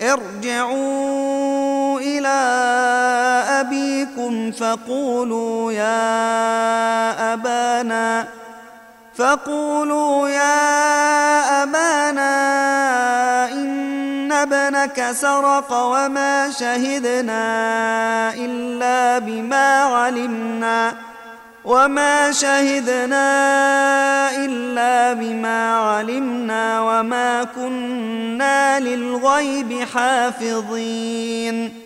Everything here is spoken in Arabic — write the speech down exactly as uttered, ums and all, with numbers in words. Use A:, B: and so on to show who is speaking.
A: ارجعوا إلى أبيكم فقولوا يا أبانا فقولوا يا أبانا إن ابنك سرق وما شهدنا إلا بما علمنا وما شهدنا إلا بما علمنا وما كنا للغيب حافظين